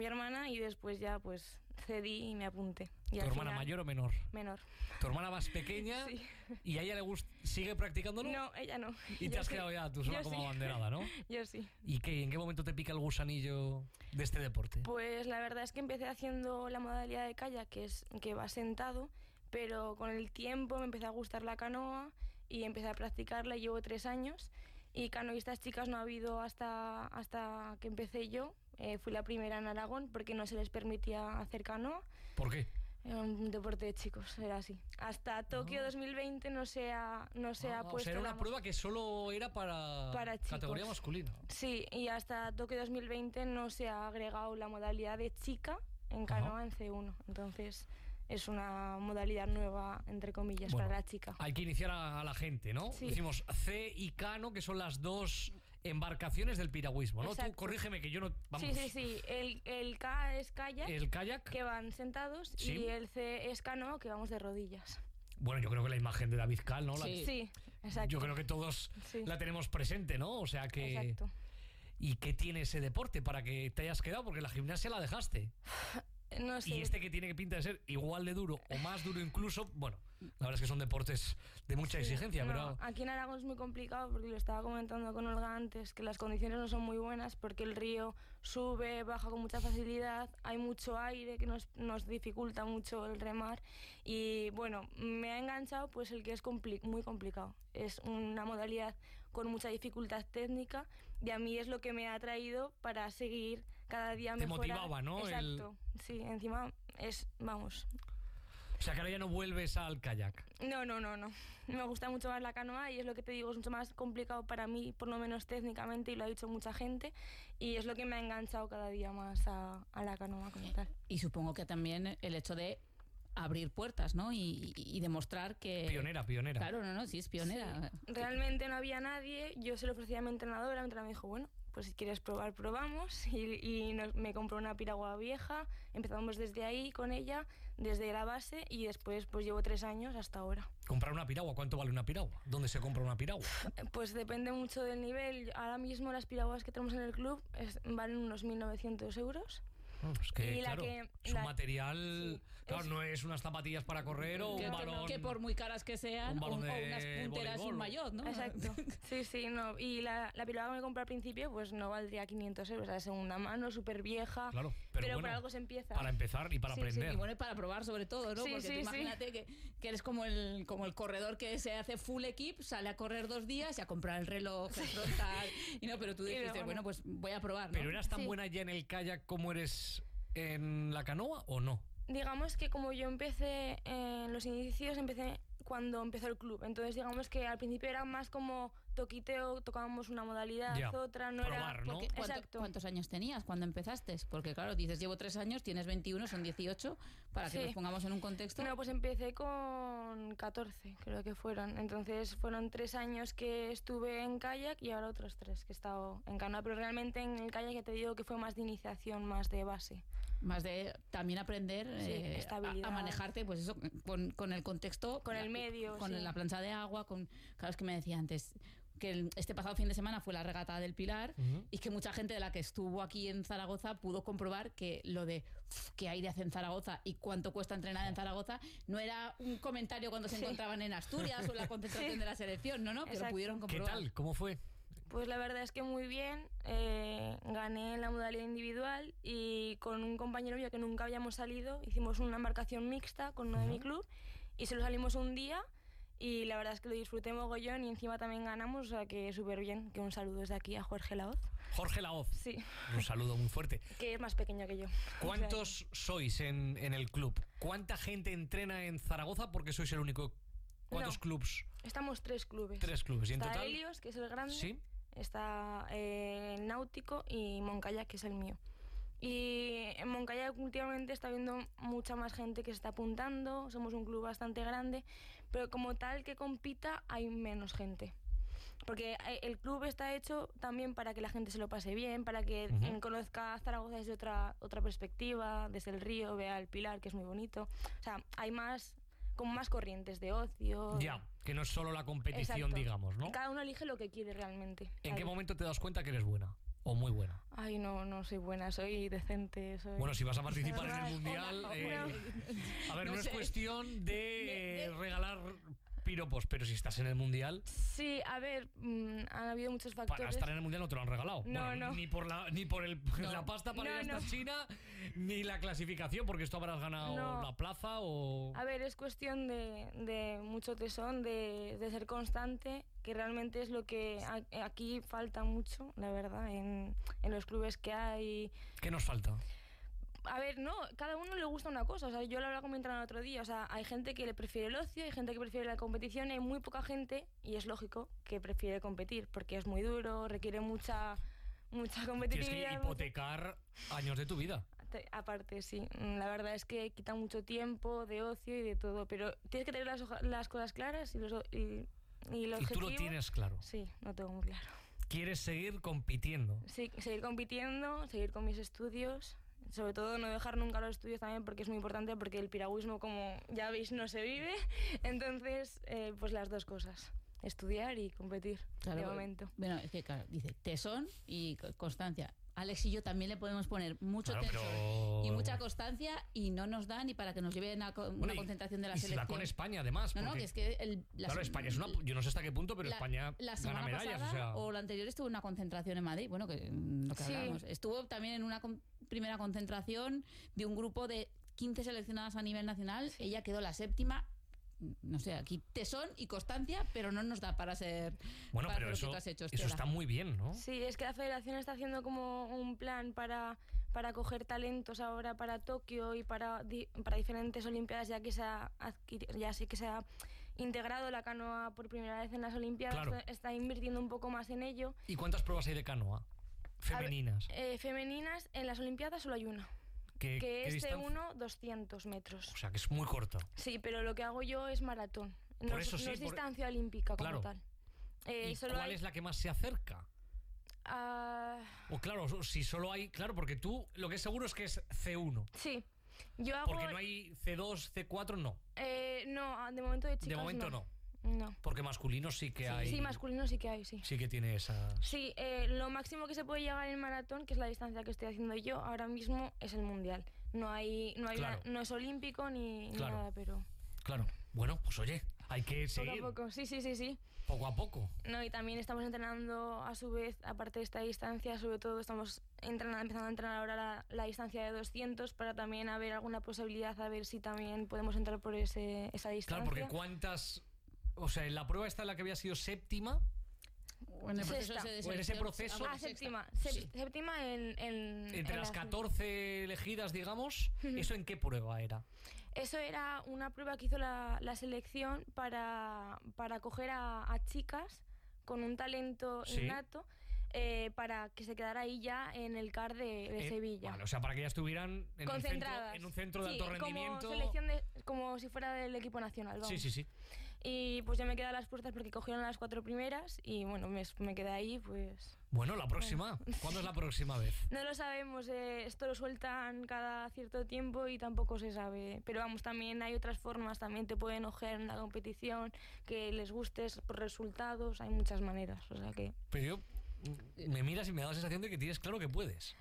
mi hermana y después ya pues cedí y me apunté. Y ¿Tu hermana mayor o menor? Menor. ¿Tu hermana más pequeña? Sí. ¿Y a ella le gusta, sigue practicándolo? No, ella no. Y te has quedado ya tú sola como abanderada, ¿no? Yo sí. ¿Y qué? ¿En qué momento te pica el gusanillo de este deporte? Pues la verdad es que empecé haciendo la modalidad de kayak, que va sentado, pero con el tiempo me empezó a gustar la canoa y empecé a practicarla. Llevo 3 años y canoístas chicas no ha habido hasta que empecé yo. Fui la primera en Aragón porque no se les permitía hacer canoa. ¿Por qué? Era un deporte de chicos, era así. Hasta Tokio 2020 no se ha puesto... O sea, era una prueba que solo era para chicos. Categoría masculina. Sí, y hasta Tokio 2020 no se ha agregado la modalidad de chica en canoa en C1. Entonces es una modalidad nueva, entre comillas, para la chica. Hay que iniciar a la gente, ¿no? Sí. Decimos C y cano, que son las dos embarcaciones del piragüismo, ¿no? Exacto. Tú corrígeme que yo no... Vamos. Sí. El K es kayak. El kayak. Que van sentados. Sí. Y el C es canoa, que vamos de rodillas. Bueno, yo creo que la imagen de David Cal, ¿no? Sí, exacto. Yo creo que todos la tenemos presente, ¿no? O sea que... Exacto. ¿Y qué tiene ese deporte para que te hayas quedado? Porque la gimnasia la dejaste. No sé. Y que tiene pinta de ser igual de duro o más duro incluso, bueno, la verdad es que son deportes de mucha exigencia, pero... Aquí en Aragón es muy complicado porque lo estaba comentando con Olga antes, que las condiciones no son muy buenas porque el río sube, baja con mucha facilidad, hay mucho aire que nos dificulta mucho el remar y bueno, me ha enganchado pues el que es muy complicado. Es una modalidad con mucha dificultad técnica y a mí es lo que me ha atraído para seguir cada día mejorar. Te motivaba, ¿no? Exacto, sí, encima vamos... O sea, que ahora ya no vuelves al kayak. No. Me gusta mucho más la canoa y es lo que te digo, es mucho más complicado para mí, por lo menos técnicamente, y lo ha dicho mucha gente, y es lo que me ha enganchado cada día más a la canoa como tal. Y supongo que también el hecho de abrir puertas, ¿no? Y demostrar que... Pionera. Claro, sí, es pionera. Sí. Realmente no había nadie, yo se lo ofrecía a mi entrenadora me dijo, bueno, pues si quieres probar, probamos, y me compró una piragua vieja, empezamos desde ahí con ella, desde la base, y después pues llevo 3 años hasta ahora. ¿Comprar una piragua? ¿Cuánto vale una piragua? ¿Dónde se compra una piragua? Pues depende mucho del nivel. Ahora mismo las piraguas que tenemos en el club valen unos 1.900 euros. Es que, claro, es un material... Sí, claro, no es unas zapatillas para correr o un balón... Que por muy caras que sean, o unas punteras y un maillot, ¿no? Exacto. Sí, no. Y la piragua que me compré al principio, pues no valdría 500 euros. De segunda mano, súper vieja. Claro, pero bueno, por algo se empieza. Para empezar y para aprender. Sí, y bueno, y para probar sobre todo, ¿no? Porque tú imagínate que eres como el corredor que se hace full equip, sale a correr 2 días y a comprar el reloj, el frontal... y no, pero tú dijiste, bueno, pues voy a probar, ¿no? ¿Pero eras tan buena ya en el kayak como eres en la canoa o no? Digamos que como yo empecé en los inicios, empecé cuando empezó el club. Entonces digamos que al principio era más como toquiteo, tocábamos una modalidad, otra, no probar, era... ¿no? Exacto. ¿Cuántos años tenías cuando empezaste? Porque claro, dices llevo 3 años, tienes 21, son 18, para que nos pongamos en un contexto. No, pues empecé con 14, creo que fueron. Entonces fueron 3 años que estuve en kayak y ahora otros 3 que he estado en canoa. Pero realmente en el kayak ya te digo que fue más de iniciación, más de base. Más de también aprender estabilidad. A manejarte, pues eso, con el contexto, con el medio, con la plancha de agua, claro, es que me decía antes que este pasado fin de semana fue la regata del Pilar y que mucha gente de la que estuvo aquí en Zaragoza pudo comprobar que lo de qué aire hace en Zaragoza y cuánto cuesta entrenar en Zaragoza no era un comentario cuando se encontraban en Asturias o en la concentración de la selección, no, que lo pudieron comprobar. ¿Qué tal? ¿Cómo fue? Pues la verdad es que muy bien, gané en la modalidad individual y con un compañero mío que nunca habíamos salido, hicimos una embarcación mixta con uno de mi club y solo salimos un día y la verdad es que lo disfruté mogollón y encima también ganamos, o sea que súper bien, que un saludo desde aquí a Jorge Laoz. Jorge Laoz. Sí. Un saludo muy fuerte. Que es más pequeño que yo. ¿Cuántos sois en el club? ¿Cuánta gente entrena en Zaragoza? Porque sois el único... ¿Cuántos clubs? Estamos 3 clubes. 3 clubes. ¿Y en está total? Helios, que es el grande. Sí. Está Náutico y Moncayac, que es el mío. Y en Moncayac últimamente está habiendo mucha más gente que se está apuntando. Somos un club bastante grande, pero como tal que compita hay menos gente. Porque el club está hecho también para que la gente se lo pase bien, para que conozca Zaragoza desde otra perspectiva, desde el río, vea el Pilar, que es muy bonito. O sea, hay como más corrientes de ocio. Ya, que no es solo la competición, exacto, digamos, ¿no? Cada uno elige lo que quiere realmente. ¿En qué momento te das cuenta que eres buena? ¿O muy buena? Ay, no soy buena, soy decente. Bueno, si vas a participar en el Mundial... No. A ver, no es sé. cuestión de regalar piropos, pero si estás en el Mundial... Sí, a ver, han habido muchos factores. Para estar en el Mundial no te lo han regalado. No, Bueno, no. Ni por la pasta para ir hasta China, ni la clasificación, porque esto habrás ganado la plaza o... A ver, es cuestión de mucho tesón, de ser constante, que realmente es lo que aquí falta mucho, la verdad, en los clubes que hay. ¿Qué nos falta? A ver, no, cada uno le gusta una cosa. O sea, yo lo hablaba con mi entrenador el otro día. O sea, hay gente que le prefiere el ocio, hay gente que prefiere la competición, y hay muy poca gente, y es lógico, que prefiere competir, porque es muy duro, requiere mucha competitividad. Tienes que hipotecar años de tu vida. Aparte, sí. La verdad es que quita mucho tiempo de ocio y de todo, pero tienes que tener las cosas claras y el objetivo. ¿Y tú lo tienes claro? Sí, lo tengo muy claro. ¿Quieres seguir compitiendo? Sí, seguir compitiendo, seguir con mis estudios. Sobre todo no dejar nunca los estudios también, porque es muy importante, porque el piragüismo, como ya veis, no se vive. Entonces, pues las dos cosas. Estudiar y competir, de momento. Bueno, es que claro, dice tesón y constancia. Alex y yo también le podemos poner mucho tesón y mucha constancia, y no nos da ni para que nos lleven a una concentración de la selección. Y se da con España, además. No, que es que... claro, España es yo no sé hasta qué punto, pero España gana medallas. Pasada, o la anterior estuvo en una concentración en Madrid, bueno, que lo que hablamos. Estuvo también en una primera concentración de un grupo de 15 seleccionadas a nivel nacional. Sí. Ella quedó la 7ª. No sé, aquí tesón y constancia, pero no nos da para ser... Bueno, para pero lo que tú has hecho, eso está muy bien, ¿no? Sí, es que la federación está haciendo como un plan para coger talentos ahora para Tokio y para diferentes olimpiadas, ya que se ha integrado la canoa por primera vez en las olimpiadas. Claro. Está invirtiendo un poco más en ello. ¿Y cuántas pruebas hay de canoa? Femeninas. Femeninas, en las olimpiadas solo hay una. Que es de 200 metros. O sea, que es muy corta. Sí, pero lo que hago yo es maratón. No es distancia olímpica como tal. ¿Y cuál es la que más se acerca? O claro, si solo hay... Claro, porque tú lo que es seguro es que es C1. Sí. Yo hago... Porque no hay C2, C4, no. No, de momento de chicas de momento no. No. Porque masculino sí que hay. Sí, masculino sí que hay, sí. Sí que tiene esa. Sí, lo máximo que se puede llegar en maratón, que es la distancia que estoy haciendo yo ahora mismo, es el mundial. No no es olímpico ni nada, pero. Claro. Bueno, pues oye, hay que seguir. Poco a poco, sí. Poco a poco. No, y también estamos entrenando a su vez, aparte de esta distancia, sobre todo estamos empezando a entrenar ahora la distancia de 200, para también haber alguna posibilidad, a ver si también podemos entrar por esa distancia. Claro, porque ¿cuántas? O sea, en la prueba esta en la que había sido 7ª. En ese proceso. Séptima. Séptima entre las 14 elegidas, digamos. ¿Eso en qué prueba era? Eso era una prueba que hizo la selección para coger a chicas con un talento innato. Para que se quedara ahí ya en el CAR de Sevilla. Vale, o sea, para que ya estuvieran en un centro de alto rendimiento. Como selección como si fuera del equipo nacional, vamos. Sí. Y pues ya me quedé a las puertas porque cogieron las 4 primeras y bueno, me quedé ahí, pues... Bueno, la próxima. ¿Cuándo es la próxima vez? No lo sabemos, esto lo sueltan cada cierto tiempo y tampoco se sabe. Pero vamos, también hay otras formas, también te pueden ojear en la competición, que les gustes por resultados, hay muchas maneras, o sea que... Pero yo... Me miras y me da la sensación de que tienes claro que puedes.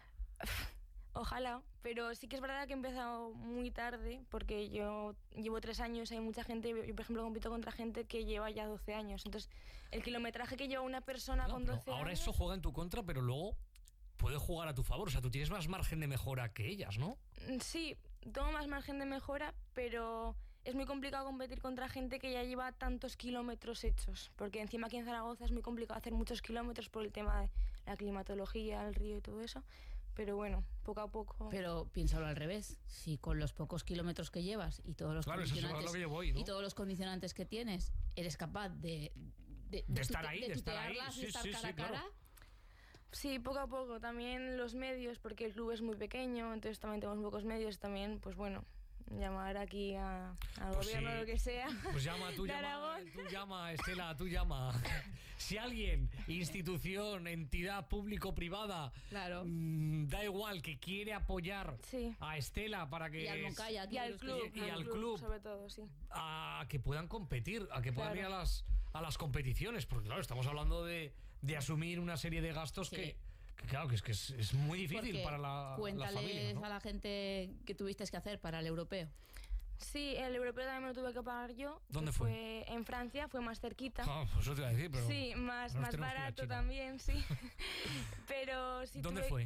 Ojalá, pero sí que es verdad que he empezado muy tarde, porque yo llevo 3 años, hay mucha gente, yo por ejemplo compito contra gente que lleva ya 12 años, entonces el kilometraje que lleva una persona con 12 ahora años... eso juega en tu contra, pero luego puede jugar a tu favor, o sea, tú tienes más margen de mejora que ellas, ¿no? Sí, tengo más margen de mejora, pero... Es muy complicado competir contra gente que ya lleva tantos kilómetros hechos, porque encima aquí en Zaragoza es muy complicado hacer muchos kilómetros por el tema de la climatología, el río y todo eso, pero bueno, poco a poco. Pero piénsalo al revés, si con los pocos kilómetros que llevas y todos los condicionantes ¿no? y todos los condicionantes que tienes, eres capaz de estar ahí, de estar ahí, sí, cara a cara. Sí, poco a poco, también los medios, porque el club es muy pequeño, entonces también tenemos pocos medios, también, pues bueno, llamar aquí al gobierno, lo que sea. Pues tú llama, Estela, tú llama. Si alguien, institución, entidad público-privada, claro, da igual, que quiere apoyar a Estela para que... Y al Moncaya, y al club. Y al club, sobre todo, sí. A que puedan competir, a que puedan ir a las competiciones, porque claro, estamos hablando de asumir una serie de gastos que Claro, que es muy difícil para la cuéntales familia, ¿no? a la gente que tuviste que hacer para el europeo. Sí, el europeo también me lo tuve que pagar yo. ¿Dónde fue? En Francia, fue más cerquita. Pues eso te iba a decir, pero... Sí, más barato también, sí. Pero sí. ¿Dónde fue?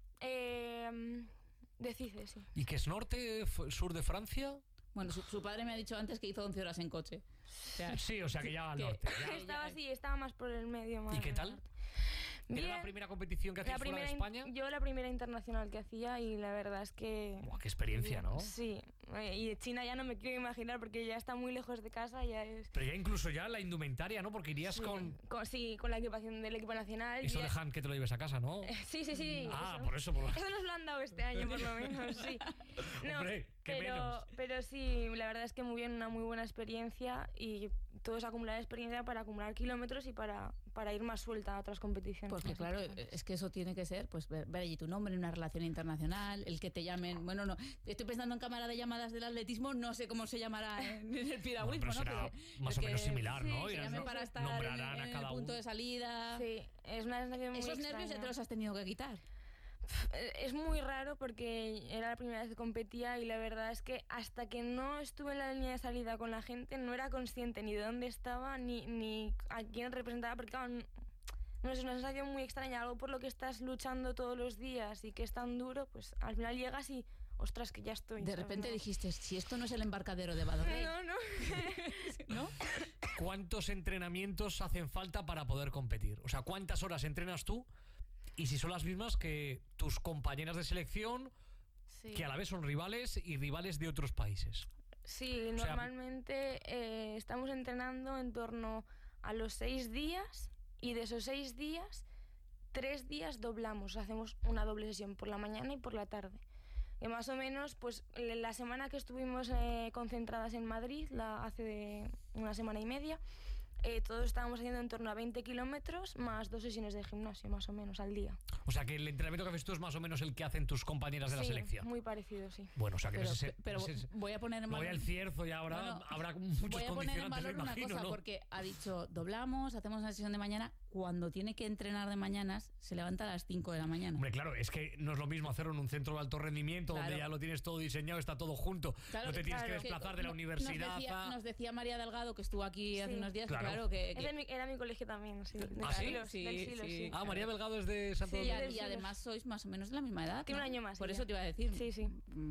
De Cice, sí. ¿Y qué es norte, sur de Francia? Bueno, su padre me ha dicho antes que hizo 11 horas en coche. O sea que ya al norte. Estaba más por el medio. Más ¿Y qué tal? norte. ¿Era la primera competición que hacías fuera de España? Yo la primera internacional que hacía y la verdad es que... Buah, qué experiencia, ¿no? Sí, y de China ya no me quiero imaginar porque ya está muy lejos de casa, ya es... Pero ya incluso ya la indumentaria, ¿no? Porque irías con la equipación del equipo nacional. Eso dejan que te lo lleves a casa, ¿no? Sí. Ah, eso. por eso. Eso nos lo han dado este año, por lo menos, sí. No, Hombre, qué menos. Pero sí, la verdad es que muy bien, una muy buena experiencia y todo es acumular experiencia para acumular kilómetros y para ir más suelta a otras competiciones. Porque claro, es que eso tiene que ser, pues ver allí tu nombre en una relación internacional, el que te llamen, bueno, no, estoy pensando en cámara de llamadas del atletismo, no sé cómo se llamará en el piragüismo, bueno, pero ¿no? será más o menos similar, ¿no? Sí, para estar nombrarán en a cada el punto uno. de salida. Sí, es una sensación muy Esos extraña. nervios ya te los has tenido que quitar. Es muy raro porque era la primera vez que competía y la verdad es que hasta que no estuve en la línea de salida con la gente no era consciente ni de dónde estaba ni a quién representaba, porque claro, no es una sensación muy extraña, algo por lo que estás luchando todos los días y que es tan duro, pues al final llegas y ostras, que ya estoy. De repente dijiste, si esto no es el embarcadero de Badorrey. No. ¿Cuántos entrenamientos hacen falta para poder competir? O sea, ¿cuántas horas entrenas tú? Y si son las mismas que tus compañeras de selección, sí, que a la vez son rivales y rivales de otros países. Sí, normalmente estamos entrenando en torno a los 6 días y de esos 6 días, 3 días doblamos, hacemos una doble sesión por la mañana y por la tarde. Y más o menos, pues la semana que estuvimos concentradas en Madrid, hace una semana y media, todos estábamos haciendo en torno a 20 kilómetros más 2 sesiones de gimnasio, más o menos, al día. O sea, que el entrenamiento que haces tú es más o menos el que hacen tus compañeras de la selección. Muy parecido, sí. Bueno, o sea, que pero voy a poner en valor... Voy al Cierzo y ahora habrá muchos condicionantes, voy a poner en valor una cosa, ¿no? porque ha dicho, doblamos, hacemos una sesión de mañana. Cuando tiene que entrenar de mañanas, se levanta a las 5 de la mañana. Hombre, claro, es que no es lo mismo hacerlo en un centro de alto rendimiento, donde ya lo tienes todo diseñado, está todo junto. Claro, no te tienes que desplazar de la universidad. Nos decía María Delgado, que estuvo aquí hace unos días, era mi colegio también, sí. ¿Ah, sí? Sí. Ah, María Delgado es de Santo Domingo. Y además sois más o menos de la misma edad. Tiene un año más. Por eso te iba a decir. Sí.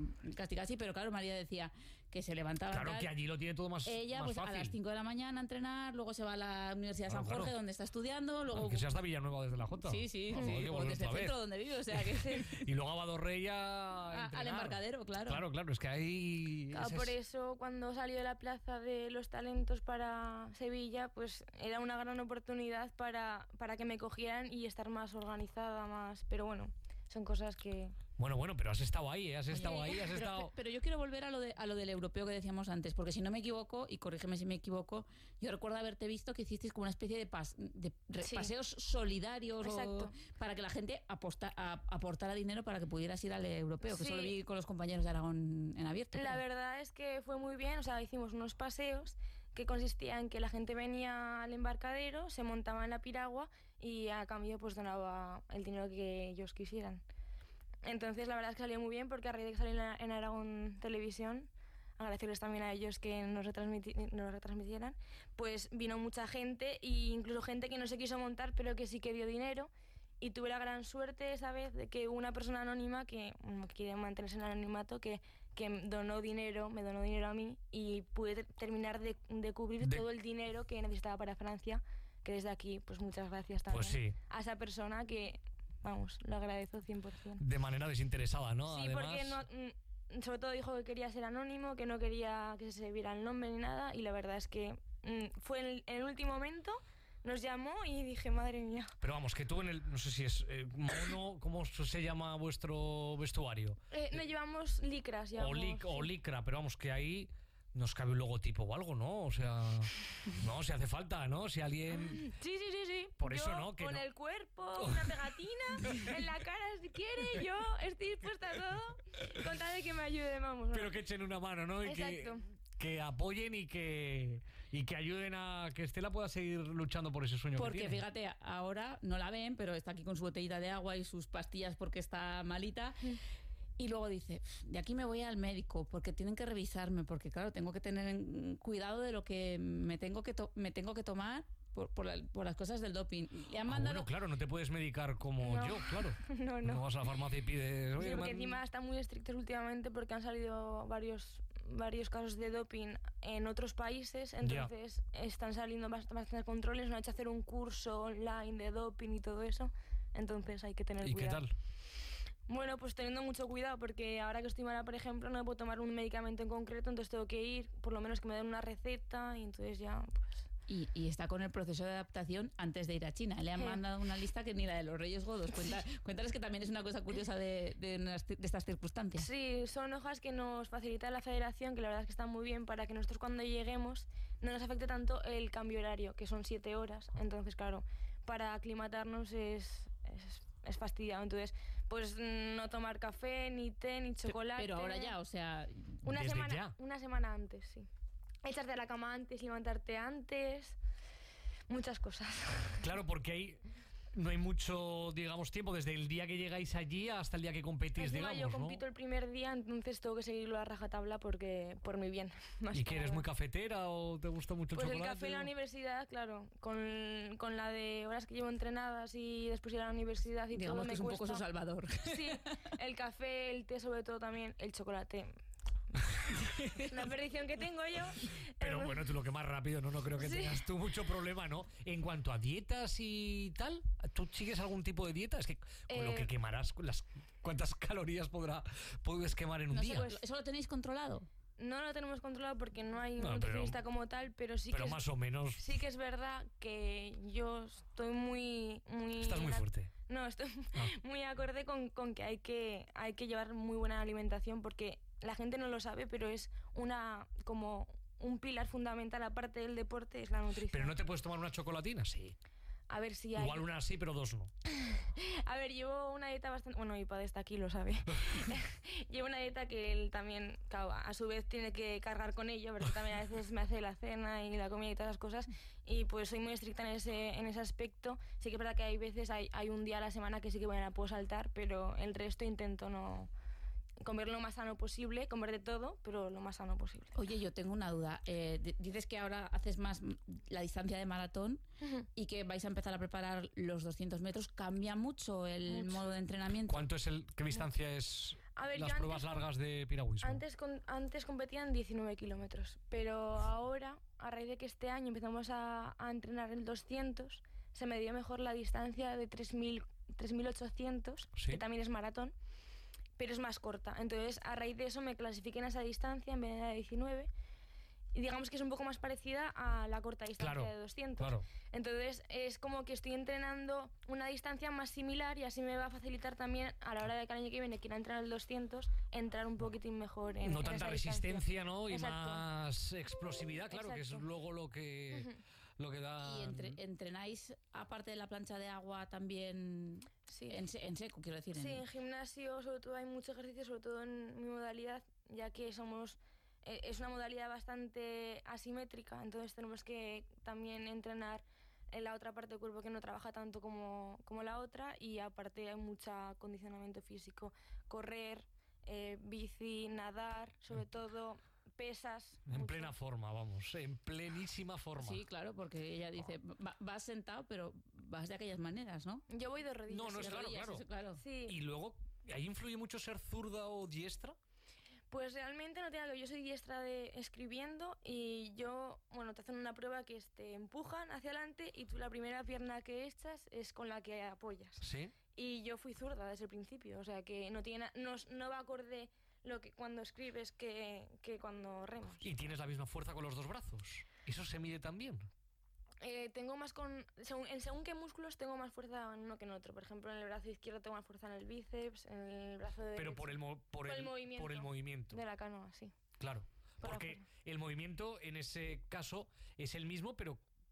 Casi, pero claro, María decía que se levantaba. Claro, que allí lo tiene todo más ella, más pues fácil. a las 5 de la mañana a entrenar, luego se va a la Universidad de San Jorge, donde está estudiando. Luego... que sea hasta Villanueva desde la Jota. Sí. O desde el centro donde vive, o sea que sí. Y luego a Badorrey al embarcadero, claro. Claro, es que ahí... Por eso, cuando salió la plaza de los talentos para Sevilla, pues era una gran oportunidad para que me cogieran y estar más organizada, más... Pero bueno, son cosas que... Bueno, pero has estado ahí, has estado. Pero yo quiero volver a lo del europeo que decíamos antes, porque si no me equivoco, y corrígeme si me equivoco, yo recuerdo haberte visto que hicisteis como una especie de paseos solidarios para que la gente aportara dinero para que pudieras ir al europeo, que solo vi con los compañeros de Aragón en abierto. La verdad es que fue muy bien, o sea, hicimos unos paseos que consistía en que la gente venía al embarcadero, se montaba en la piragua y a cambio pues donaba el dinero que ellos quisieran. Entonces la verdad es que salió muy bien porque a raíz de que salió en Aragón Televisión, agradecerles también a ellos que nos retransmitieran, pues vino mucha gente e incluso gente que no se quiso montar pero que sí que dio dinero, y tuve la gran suerte esa vez de que una persona anónima que quiere mantenerse en el anonimato que me donó dinero a mí y pude terminar de cubrir todo el dinero que necesitaba para Francia, que desde aquí pues muchas gracias también a esa persona que... Vamos, lo agradezco 100%. De manera desinteresada, ¿no? Sí, además, porque sobre todo dijo que quería ser anónimo, que no quería que se viera el nombre ni nada, y la verdad es que fue en el último momento, nos llamó y dije, madre mía. Pero vamos, que tú no sé si es mono, ¿cómo se llama vuestro vestuario? No llevamos licras. O licra, pero vamos, que ahí... Nos cabe un logotipo o algo, ¿no? O sea, no, si hace falta, ¿no? Si alguien... Sí. Por eso, ¿no? Que con el cuerpo, una pegatina, en la cara si quiere, yo estoy dispuesta a todo, con tal de que me ayude, vamos. Pero que echen una mano, ¿no? Exacto. Que apoyen y que Y que ayuden a que Estela pueda seguir luchando por ese sueño Porque que tiene. fíjate, ahora no la ven, pero está aquí con su botellita de agua y sus pastillas porque está malita. Y luego dice, de aquí me voy al médico porque tienen que revisarme, porque claro, tengo que tener cuidado de lo que me tengo que tomar por las cosas del doping. Le han mandado... Bueno, claro, no te puedes medicar como No. yo, claro. No. No vas a la farmacia y pides... Sí, "Oye, porque encima están muy estrictos últimamente porque han salido varios casos de doping en otros países, entonces están saliendo bastantes controles, nos han hecho hacer un curso online de doping y todo eso, entonces hay que tener ¿Y cuidado. qué tal? Bueno, pues teniendo mucho cuidado porque ahora que estoy mala, por ejemplo, no puedo tomar un medicamento en concreto, entonces tengo que ir, por lo menos que me den una receta y entonces ya pues... Y está con el proceso de adaptación antes de ir a China. Le han mandado una lista que ni la de los Reyes Godos. Cuéntales que también es una cosa curiosa de estas circunstancias. Sí, son hojas que nos facilita la federación, que la verdad es que están muy bien para que nosotros cuando lleguemos no nos afecte tanto el cambio horario, que son 7 horas. Entonces, claro, para aclimatarnos es fastidiado. Entonces, pues no tomar café, ni té, ni chocolate. Pero ahora ya, o sea... Una semana antes, sí. Echarte a la cama antes, levantarte antes, muchas cosas. Claro, porque ahí no hay mucho, digamos, tiempo desde el día que llegáis allí hasta el día que competís, Encima digamos, yo compito el primer día, entonces tengo que seguirlo a rajatabla porque por mi bien. Más ¿Y que que eres nada. muy cafetera o te gusta mucho el Pues chocolate? el café en la universidad, claro, con la de horas que llevo entrenadas y después ir a la universidad y Digamos todo que me es un cuesta. poco su salvador. Sí, el café, el té sobre todo también, el chocolate. La perdición que tengo yo. Pero bueno, tú lo que más rápido, no creo que Sí. tengas tú mucho problema, ¿no? En cuanto a dietas y tal, ¿tú sigues algún tipo de dieta? Es que con lo que quemarás, ¿cuántas calorías puedes quemar en un No sé, día? ¿eso lo tenéis controlado? No lo tenemos controlado porque no hay un No, nutricionista como tal, pero sí Pero que más o menos sí que es verdad que yo estoy muy estás muy fuerte. No, estoy Ah. muy acorde con que hay que llevar muy buena alimentación porque la gente no lo sabe, pero es como un pilar fundamental aparte del deporte es la nutrición. ¿Pero no te puedes tomar una chocolatina? Sí. A ver si hay... Igual una sí, pero dos no. A ver, llevo una dieta bastante... Bueno, mi padre está aquí, lo sabe. Llevo una dieta que él también, claro, a su vez tiene que cargar con ello, porque también a veces me hace la cena y la comida y todas esas cosas. Y pues soy muy estricta en ese aspecto. Sí que es verdad que hay veces, hay un día a la semana que sí que bueno, la puedo saltar, pero el resto intento no... comer lo más sano posible, comer de todo, pero lo más sano posible. Oye, yo tengo una duda. Dices que ahora haces más la distancia de maratón y que vais a empezar a preparar los 200 metros. ¿Cambia mucho el modo de entrenamiento? ¿Qué distancia es A ver, las yo pruebas largas de piragüismo? Antes competían 19 kilómetros, pero ahora, a raíz de que este año empezamos a entrenar el 200, se me dio mejor la distancia de 3.800, ¿Sí? que también es maratón, pero es más corta. Entonces, a raíz de eso me clasifiqué en esa distancia en vez de la 19 y digamos que es un poco más parecida a la corta distancia de 200. Claro. Entonces, es como que estoy entrenando una distancia más similar y así me va a facilitar también a la hora de que el año que viene quiera entrenar el 200, entrar un poquitín mejor en No en tanta esa resistencia, distancia. ¿no? Y Exacto. más explosividad, claro, que es Exacto. luego lo que da... ¿Y entrenáis, aparte de la plancha de agua, también Sí. en seco, quiero decir? Sí, en gimnasio sobre todo hay mucho ejercicio, sobre todo en mi modalidad, ya que es una modalidad bastante asimétrica, entonces tenemos que también entrenar en la otra parte del cuerpo que no trabaja tanto como la otra y aparte hay mucho acondicionamiento físico, correr, bici, nadar, sobre todo pesas. En mucho. plena forma, vamos, en plenísima forma. Sí, claro, porque ella dice, vas sentado, pero vas de aquellas maneras, ¿no? Yo voy de rodillas. No, sí. es De claro, rodillas, claro. eso, claro. Sí. Y luego, ¿ahí influye mucho ser zurda o diestra? Pues realmente no tiene que ver. Yo soy diestra escribiendo y te hacen una prueba que te empujan hacia adelante y tú la primera pierna que echas es con la que apoyas. Sí. Y yo fui zurda desde el principio, o sea que no va acorde lo que cuando escribes que cuando remas. Y tienes la misma fuerza con los dos brazos. ¿Eso se mide también? Tengo más según qué músculos tengo más fuerza en uno que en otro. Por ejemplo, en el brazo izquierdo tengo más fuerza en el bíceps, en el brazo derecho. Pero por el movimiento. de la canoa, sí. Claro. Por la Porque fuerza. el movimiento en ese caso es el mismo, pero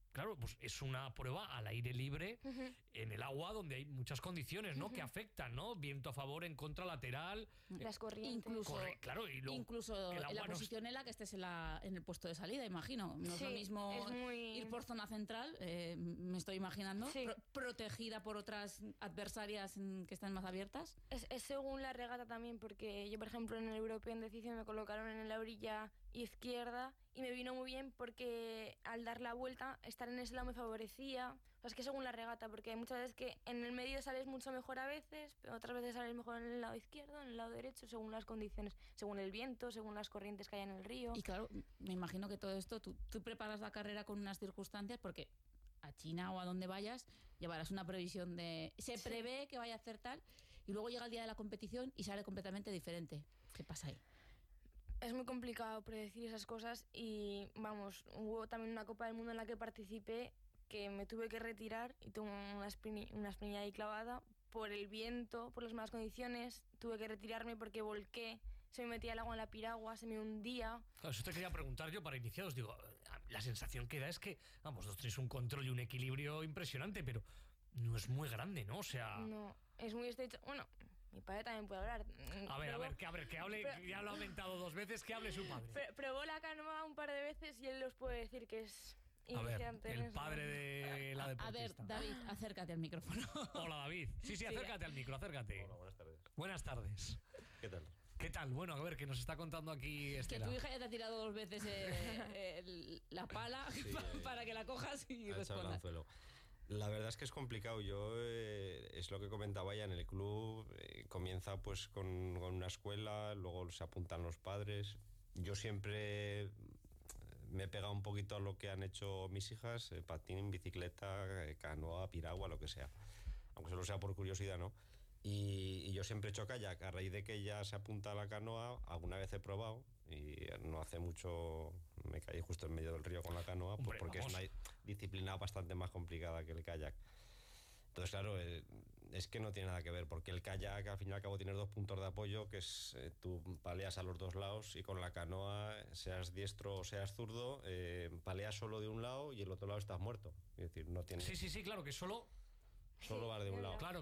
claro, pues es una prueba al aire libre, en el agua, donde hay muchas condiciones, ¿no? Que afectan, ¿no? Viento a favor, en contra, lateral. Las corrientes. Claro, y luego incluso en la posición en la que estés en el puesto de salida, imagino. No es lo mismo ir por zona central, me estoy imaginando, protegida por otras adversarias que están más abiertas. Es según la regata también, porque yo, por ejemplo, en el European Decision me colocaron en la orilla izquierda y me vino muy bien porque al dar la vuelta, estar en ese lado me favorecía. O sea, es que según la regata, porque hay muchas veces que en el medio sales mucho mejor a veces, pero otras veces sales mejor en el lado izquierdo, en el lado derecho, según las condiciones, según el viento, según las corrientes que hay en el río. Y claro, me imagino que todo esto, tú preparas la carrera con unas circunstancias, porque a China o a donde vayas llevarás una previsión de... Se prevé que vaya a hacer tal, y luego llega el día de la competición y sale completamente diferente. ¿Qué pasa ahí? Es muy complicado predecir esas cosas y, vamos, hubo también una Copa del Mundo en la que participé que me tuve que retirar y tuve una espinilla ahí clavada por el viento, por las malas condiciones. Tuve que retirarme porque volqué, se me metía el agua en la piragua, se me hundía. Claro, eso te quería preguntar yo para iniciados. Digo, la sensación que da es que, vamos, vosotros tenéis un control y un equilibrio impresionante, pero no es muy grande, ¿no? O sea... No, es muy estrecho. Bueno... Mi padre también puede hablar. Que hable, ya lo ha aumentado 2 veces, que hable su padre. Probó la canoa un par de veces y él os puede decir que es iniciante. A ver, el padre de la deportista. A ver, David, acércate al micrófono. Hola, David. Sí, acércate al micro, acércate. Hola, buenas tardes. Buenas tardes. ¿Qué tal? Bueno, a ver, que nos está contando aquí Estela. Que tu hija ya te ha tirado 2 veces la pala para que la cojas y respondas. La verdad es que es complicado. Yo, es lo que comentaba ya en el club, comienza pues con una escuela, luego se apuntan los padres. Yo siempre me he pegado un poquito a lo que han hecho mis hijas, patín, bicicleta, canoa, piragua, lo que sea. Aunque solo sea por curiosidad, ¿no? Y yo siempre he hecho kayak. A raíz de que ella se apunta a la canoa, alguna vez he probado, y no hace mucho me caí justo en medio del río con la canoa. Hombre, porque vamos. Es una disciplina bastante más complicada que el kayak. Entonces, claro, es que no tiene nada que ver, porque el kayak al fin y al cabo tiene 2 puntos de apoyo, que es tú paleas a los 2 lados, y con la canoa, seas diestro o seas zurdo, paleas solo de un lado y el otro lado estás muerto. Es decir, no tienes... Sí, claro, que solo vas de un lado. Claro.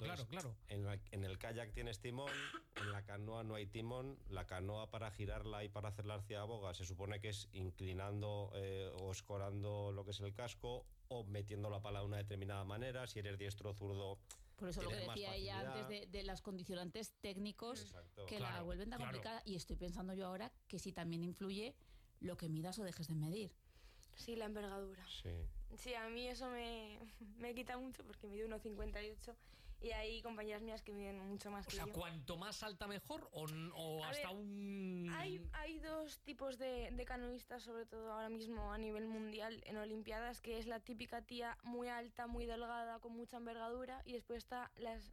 En el kayak tienes timón, en la canoa no hay timón. La canoa, para girarla y para hacerla hacia boga, se supone que es inclinando o escorando lo que es el casco, o metiendo la pala de una determinada manera. Si eres diestro o zurdo, por eso lo que decía ella antes de las condicionantes técnicos. Exacto. Que la vuelven tan complicada. Y estoy pensando yo ahora que sí también influye lo que midas o dejes de medir. Sí, la envergadura. Sí, a mí eso me quita mucho porque mido 1,58 y hay compañeras mías que miden mucho más que yo. O sea, ¿cuanto más alta mejor o hasta un...? Hay 2 tipos de canoístas, sobre todo ahora mismo a nivel mundial en Olimpiadas, que es la típica tía muy alta, muy delgada, con mucha envergadura, y después está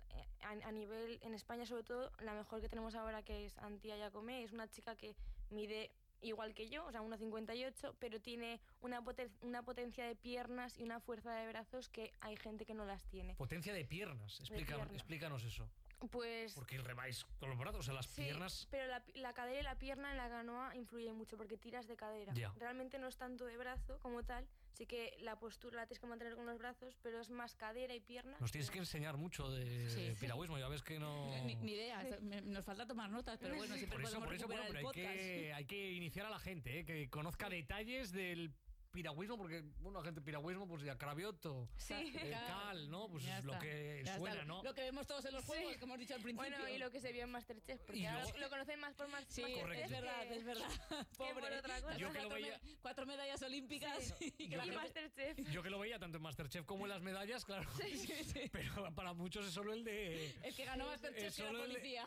a nivel, en España sobre todo, la mejor que tenemos ahora, que es Antía Jacomé. Es una chica que mide igual que yo, o sea, 1,58, pero tiene una potencia de piernas y una fuerza de brazos que hay gente que no las tiene. Potencia de piernas, explícanos eso. Pues... Porque remáis con los brazos, o sea, las piernas... pero la cadera y la pierna en la canoa influyen mucho porque tiras de cadera. Realmente no es tanto de brazo como tal, sí que la postura la tienes que mantener con los brazos, pero es más cadera y pierna. Nos tienes que enseñar mucho de piragüismo, ya ves que no... Ni idea, nos falta tomar notas, pero bueno, siempre podemos recuperar el podcast. Hay que iniciar a la gente, que conozca detalles del piragüismo, porque, bueno, la gente piragüismo, pues ya Cravioto, Cal, ¿no? Pues es lo que suena, está. ¿no? Lo que vemos todos en los juegos, como hemos dicho al principio. Bueno, y lo que se vio en Masterchef, porque ahora lo conocen más por Masterchef. Sí, es verdad. Pobre. Por otra cosa. Yo que lo veía... 4 medallas olímpicas y Masterchef. Yo que lo veía tanto en Masterchef como en las medallas, claro. Sí. Pero para muchos es solo el de... El que ganó Masterchef, que era policía.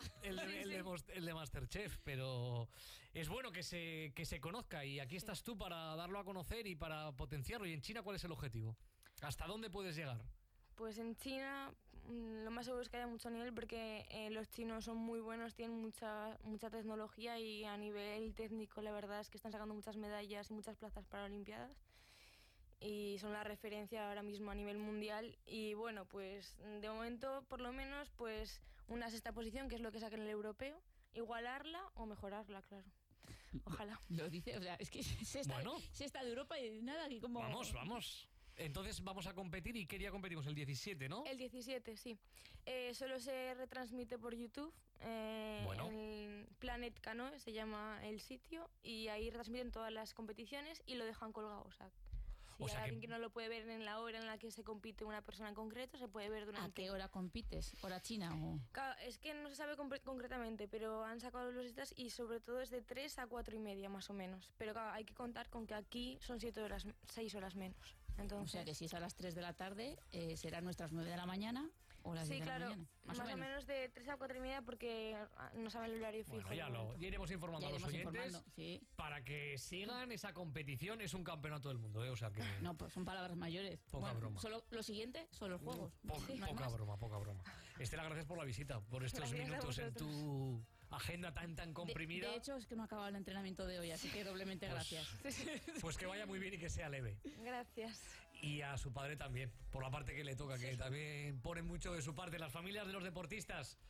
El de Masterchef, pero... Es bueno que se conozca, y aquí estás tú para darlo a conocer y para potenciarlo. ¿Y en China cuál es el objetivo? ¿Hasta dónde puedes llegar? Pues en China lo más seguro es que haya mucho nivel, porque los chinos son muy buenos, tienen mucha tecnología, y a nivel técnico la verdad es que están sacando muchas medallas y muchas plazas para Olimpiadas. Y son la referencia ahora mismo a nivel mundial. Y bueno, pues de momento por lo menos pues una 6ª posición, que es lo que saca en el europeo, igualarla o mejorarla, claro. Ojalá. Lo dice, o sea, es que se está de Europa y nada, aquí como... Vamos. Entonces vamos a competir. ¿Y qué día competimos? El 17, ¿no? El 17, sí. Solo se retransmite por YouTube. Bueno. En Planet Canoe se llama el sitio. Y ahí retransmiten todas las competiciones y lo dejan colgado. Si O sea hay que- alguien que no lo puede ver en la hora en la que se compite una persona en concreto, se puede ver ¿A durante... qué hora compites? ¿Hora china o...? Claro, es que no se sabe concretamente, pero han sacado los listas y sobre todo es de 3 a 4 y media más o menos. Pero claro, hay que contar con que aquí son 6 horas menos. O Entonces, sea que si es a las 3 de la tarde, serán nuestras 9 de la mañana o las 10 sí, de claro, la mañana. más o menos de 3 a 4 y media porque no saben el horario fijo. Bueno, ya, de momento. ya iremos informando Ya a los iremos oyentes informando, sí. para que sigan esa competición. Es un campeonato del mundo, ¿eh? O sea que... No, pues son palabras mayores. Poca broma. Solo lo siguiente son los juegos. Poca, No hay poca más. broma, poca broma. Estela, gracias por la visita, por estos Gracias a minutos en vosotros. tu agenda tan comprimida. De hecho, es que no ha acabado el entrenamiento de hoy, así que doblemente Pues- gracias. Pues que vaya muy bien y que sea leve. Gracias. Y a su padre también, por la parte que le toca, que también pone mucho de su parte. Las familias de los deportistas